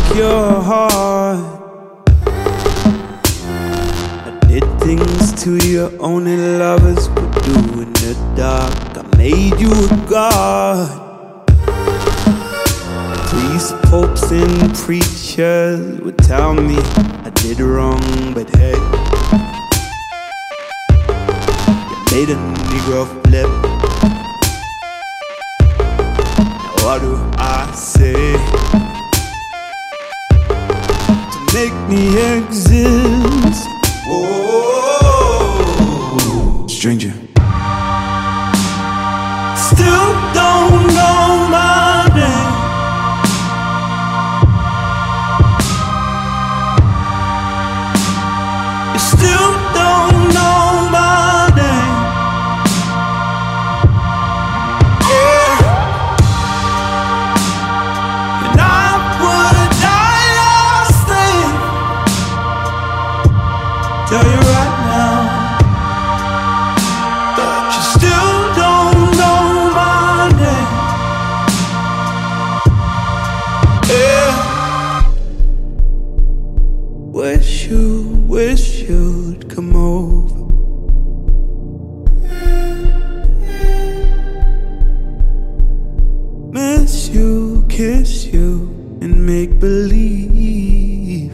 your heart. I did things to you only lovers would do in the dark. I made you a god. Priests, popes, and preachers would tell me I did wrong, but hey, you made a Negro flip. Now what do I say to make me exist? Whoa, stranger. Still don't know my name. You still don't know my name. Yeah. And I would die lost thing. Tell you right now, but you still don't know my name. Yeah. Wish you'd come over. Miss you, kiss you, and make believe.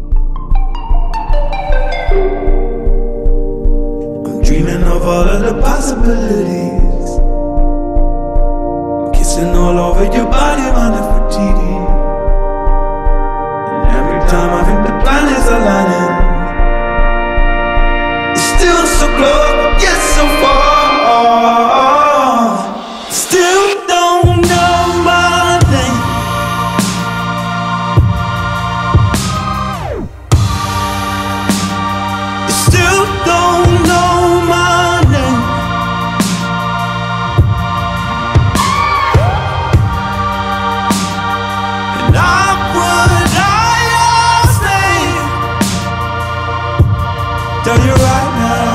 I'm dreaming of all of the possibilities. I'm kissing all over your body, running for TD. And every time I think the planets are aligning, it's still so close, yet so far. Still don't know my name. Still don't know my name. And I would die your name. Tell you right now.